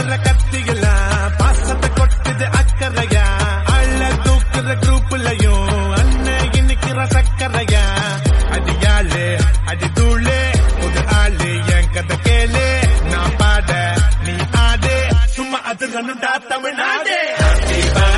அறுக்கிற கத்தியெல்லாம் பாசத்தை கொட்டுது அக்கறையா அள்ள தூக்குற குரூப்லயும் அண்ணன் இன்னைக்கிற சக்கரையா அடியாளு அடி தூளு புது ஆளு என் கதை கேளு நான் பாட நீ ஆடு சும்மா அது ரன்னுடா தமிழ்நாடு